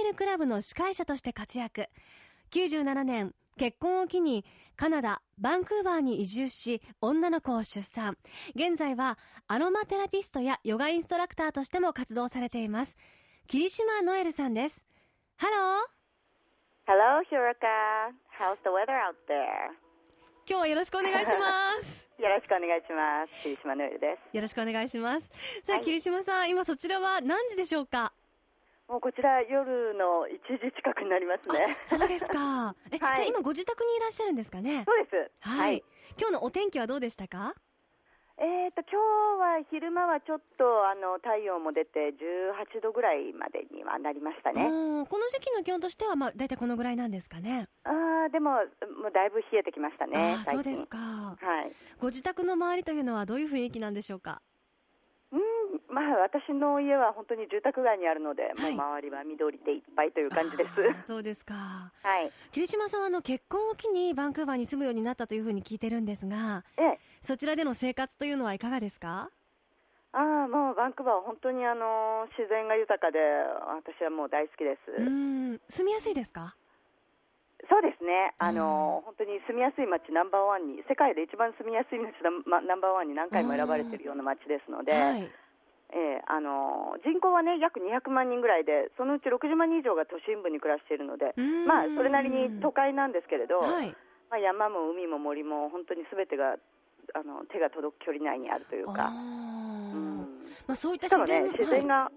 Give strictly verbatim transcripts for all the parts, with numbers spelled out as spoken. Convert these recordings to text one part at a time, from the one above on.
ルクラブの司会者として活躍。きゅうじゅうななねん、結婚を機にカナダ・バンクーバーに移住し、女の子を出産。現在はアロマテラピストやヨガインストラクターとしても活動されています。桐島ノエルさんです。ハロー。 Hello, Hiraka. How's the weather out there? 今日はよろしくお願いしますよろしくお願いします。桐島ノエルです。 よろしくお願いします。さあ、はい、桐島さん、今そちらは何時でしょうか？ もうこちら夜のいちじ近くになりますね。 そうですか。え、 はい、 じゃあ今ご自宅にいらっしゃるんですかね？ そうです。 はい。はい、今日のお天気はどうでしたか？ えーと、今日は昼間はちょっとあの太陽も出てじゅうはちどぐらいまでにはなりましたね。 この時期の気温としては、まあ、大体このぐらいなんですかね？ あでも、もうだいぶ冷えてきましたね。 あ、そうですか。 はい。 ご自宅の周りというのはどういう雰囲気なんでしょうか？ うんまあ、私の家は本当に住宅街にあるので、はい、もう周りは緑でいっぱいという感じです。 そうですか。 はい。 桐島さんはあの結婚を機にバンクーバーに住むようになったというふうに聞いてるんですが、 ええ、 そちらでの生活というのはいかがですか？ ああ、もうバンクーバーは本当にあの自然が豊かで、私はもう大好きです。 うーん、住みやすいですか？ そうですね、あの本当に住みやすい街ナンバーワンに、世界で一番住みやすい街ナンバーワンに何回も選ばれているような街ですので、はい、えー、あの人口はね約にひゃくまんにんぐらいで、そのうちろくじゅうまんにん以上が都心部に暮らしているので、まあそれなりに都会なんですけれど、はい、まあ、山も海も森も本当に全てがあの手が届く距離内にあるというか、うんまあ、そういった自然、 ね、自然が、はい、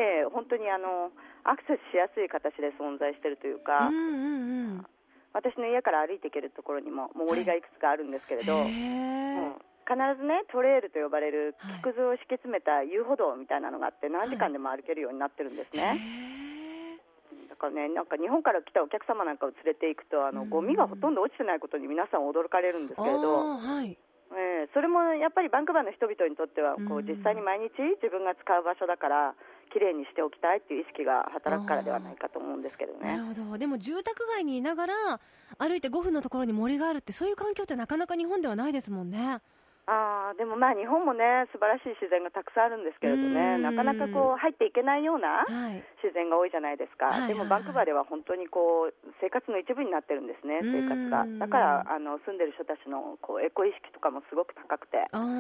えー、本当にあのアクセスしやすい形で存在しているというか、うんうんうん、私の家から歩いていけるところにも森がいくつかあるんですけれど、はい、うん、必ずねトレイルと呼ばれる木くずを敷き詰めた遊歩道みたいなのがあって、何時間でも歩けるようになってるんですね。はい、だからね、なんか日本から来たお客様なんかを連れて行くと、あのゴミがほとんど落ちてないことに皆さん驚かれるんですけれど、はい、えー、それもやっぱりバンクーバーの人々にとってはこう実際に毎日自分が使う場所だからきれいにしておきたいっていう意識が働くからではないかと思うんですけどね。 なるほど。でも住宅街にいながら歩いてごふんのところに森があるって、そういう環境ってなかなか日本ではないですもんね。 あでもまあ日本もね素晴らしい自然がたくさんあるんですけれどね、なかなかこう入っていけないような自然が多いじゃないですか。はい、でもバンクーバーでは本当にこう生活の一部になってるんですね、生活が。だからあの住んでる人たちのこうエコ意識とかもすごく高くて、あ、うん、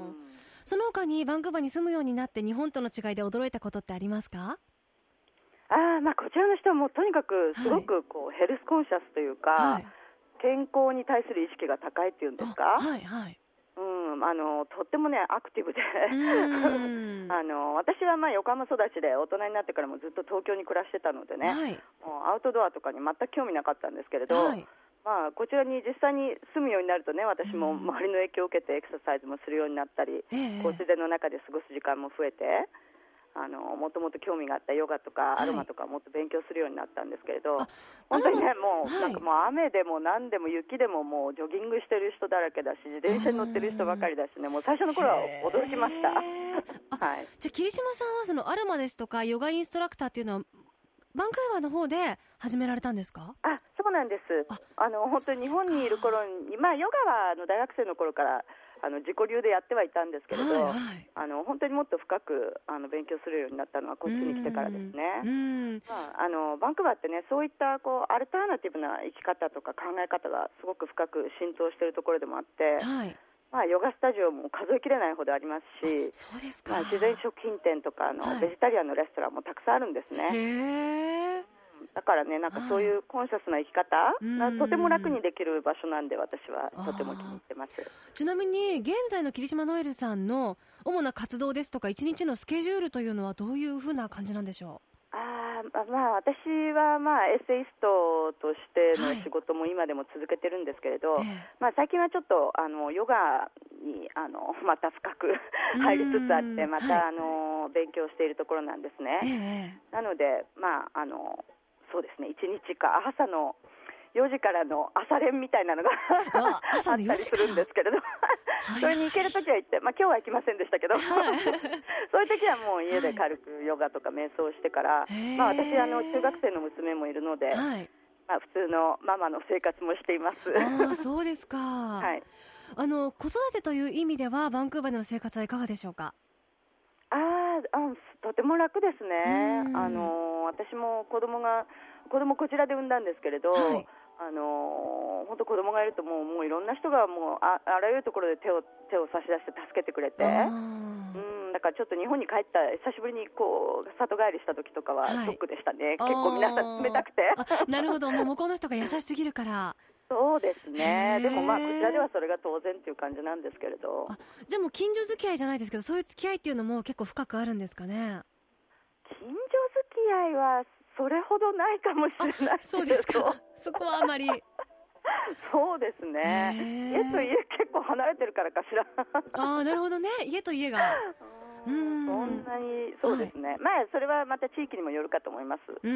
その他にバンクーバーに住むようになって日本との違いで驚いたことってありますか？ あ、まあ、こちらの人はもうとにかくすごくこう、はい、ヘルスコンシャスというか、はい、健康に対する意識が高いっていうんですか。はいはい、うん、あのとってもねアクティブであの私はまあ横浜育ちで、大人になってからもずっと東京に暮らしてたのでね、はい、もうアウトドアとかに全く興味なかったんですけれど、はい、まあ、こちらに実際に住むようになるとね、私も周りの影響を受けてエクササイズもするようになったり、えー、こう自然の中で過ごす時間も増えて、あのもともと興味があったヨガとかアロマとかもっと勉強するようになったんですけれど、はい、本当にねもう、はい、なんかもう雨でも何でも雪でももうジョギングしてる人だらけだし、自転車に乗ってる人ばかりだしね、もう最初の頃は驚きました。はい、 じゃあ桐島さんはそのアロマですとかヨガインストラクターっていうのはバンクーバーの方で始められたんですか？ あ、そうなんです。ああの本当に日本にいる頃に、まあ、ヨガはあの大学生の頃からあの自己流でやってはいたんですけれど、はいはい、あの本当にもっと深くあの勉強するようになったのはこっちに来てからですね。うん、まあ、あのバンクーバーってね、そういったこうアルターナティブな生き方とか考え方がすごく深く浸透しているところでもあって、はい、まあ、ヨガスタジオも数えきれないほどありますし、 そうですか。 まあ、自然食品店とかあの、はい、ベジタリアンのレストランもたくさんあるんですね。へー、だからね、なんかそういうコンシャスな生き方がとても楽にできる場所なんで、私はとても気に入ってます。 ちなみに現在の桐島ノエルさんの主な活動ですとか一日のスケジュールというのはどういうふうな感じなんでしょう？ あ、まあ、私は、まあ、エッセイストとしての仕事も今でも続けてるんですけれど、はい、まあ、最近はちょっとあのヨガにあのまた深く入りつつあって、また、はい、あの勉強しているところなんですね。えー、なので、まあ、あのそうですね、いちにちか朝のよじからの朝練みたいなのがあったりするんですけれどそれに行けるときは行って、まあ、今日は行きませんでしたけど、はい、そういうときはもう家で軽くヨガとか瞑想してから、はい、まあ、私あの中学生の娘もいるので、はい、まあ、普通のママの生活もしています。 あ、そうですか。はい、あの子育てという意味ではバンクーバーでの生活はいかがでしょうか？ ああとても楽ですね。あの私も子供が子供こちらで産んだんですけれど、はい、あの本当子供がいるともう、もういろんな人がもう あ, あらゆるところで手を手を差し出して助けてくれて、うんだからちょっと日本に帰った久しぶりにこう里帰りした時とかはショックでしたね、はい、結構皆さん冷たくて。 なるほど、もう向こうの人が優しすぎるから。 そうですね。でもまあこちらではそれが当然っていう感じなんですけれど。 あ、じゃあもう近所付き合いじゃないですけど、そういう付き合いっていうのも結構深くあるんですかね。 近所付き合いはそれほどないかもしれないけど。 そうですか。そこはあまり。 そうですね。家と家結構離れてるからかしら。 ああ、なるほどね。家と家が。 うん、そんなに、そうですね、はい、まあそれはまた地域にもよるかと思います。 うん、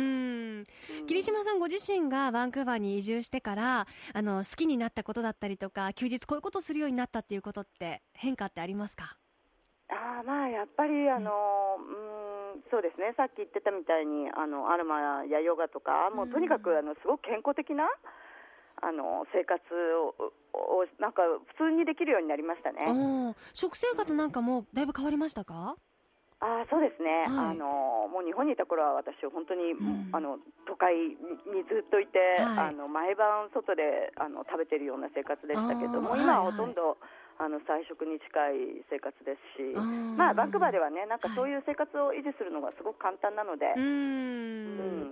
桐島さんご自身がバンクーバーに移住してからあの好きになったことだったりとか、休日こういうことをするようになったっていうことって変化ってありますか？ あまあやっぱりあの、うん、うんそうですね、さっき言ってたみたいにあのアロマやヨガとか、もうとにかくあのすごく健康的なあの生活ををなんか普通にできるようになりましたね。 食生活なんかもだいぶ変わりましたか？ あそうですね、はい、あのもう日本にいた頃は私本当に、うん、あの都会にずっといて、はい、あの毎晩外であの食べてるような生活でしたけども、今はほとんど、はいはい、あの菜食に近い生活ですし、まあバンクーバーではね、なんかそういう生活を維持するのがすごく簡単なので、はい、うん、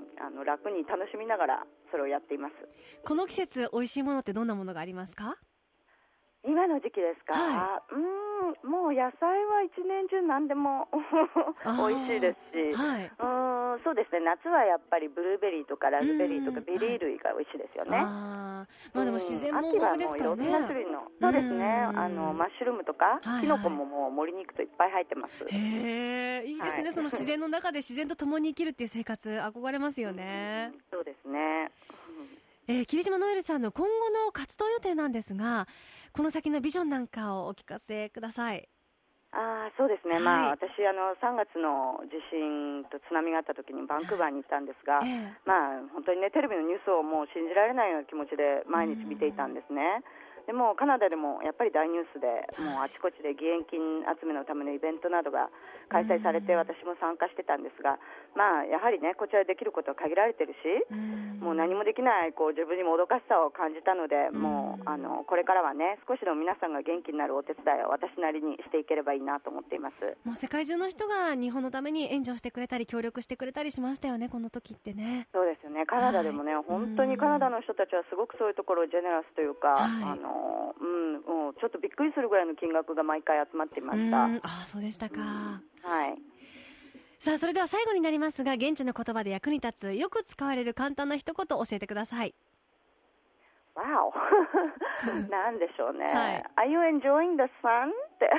あの楽に楽しみながらそれをやっています。 この季節美味しいものってどんなものがありますか？ 今の時期ですか？はい、うん、もう野菜は一年中何でも美味しいですし、はい、うんそうですね、夏はやっぱりブルーベリーとかラズベリーとかベリー類が美味しいですよね。 あ、まあ、でも自然も豊富ですからね。 秋はもういろんな種類の、そうですね、あのマッシュルームとか、はいはい、キノコももう森に行くといっぱい入ってます。 へー、いいですね、はい、その自然の中で自然と共に生きるっていう生活憧れますよね。 そうですね。 えー、桐島ノエルさんの今後の活動予定なんですが、この先のビジョンなんかをお聞かせください。 あそうですね、はい、まあ、私あのさんがつの地震と津波があった時にバンクーバーに行ったんですが、えー、まあ本当にねテレビのニュースをもう信じられないような気持ちで毎日見ていたんですね。でもカナダでもやっぱり大ニュースで、もうあちこちで義援金集めのためのイベントなどが開催されて、私も参加してたんですが、まあやはりねこちらでできることは限られてるし、もう何もできないこう自分にもどかしさを感じたので、もうあのこれからはね少しでも皆さんが元気になるお手伝いを私なりにしていければいいなと思っています。 もう世界中の人が日本のために援助してくれたり協力してくれたりしましたよね、この時ってね。 そうですよね、カナダでもね、はい、本当にカナダの人たちはすごくそういうところジェネラスというか、はい、あのうんもうちょっとびっくりするぐらいの金額が毎回集まっていました。 ああそうでしたか、うん、 はい。 さあそれでは最後になりますが、現地の言葉で役に立つよく使われる簡単な一言教えてください。 わおなんでしょうね、はい、Are you enjoying the sun? って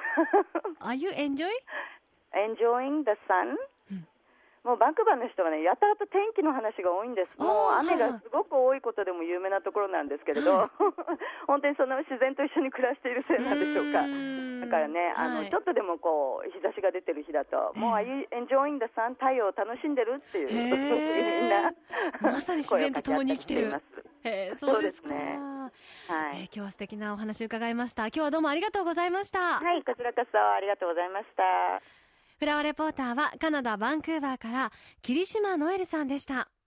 Are you enjoy? enjoying the sun? もうバンクーバーの人はねやたらと天気の話が多いんです。もう雨がすごく多いことでも有名なところなんですけれど、はい、本当にその自然と一緒に暮らしているせいなんでしょうか。だからね、あの、はい、ちょっとでもこう日差しが出てる日だと、もう Are you enjoying the sun? 太陽を楽しんでるっていうみんなまさに自然と共に生きてる。へそうですか。そうですね。 はい、 えー、今日は素敵なお話伺いました。今日はどうもありがとうございました。 はい、こちらこそありがとうございました。 フラワーレポーターはカナダバンクーバーから桐島ノエルさんでした。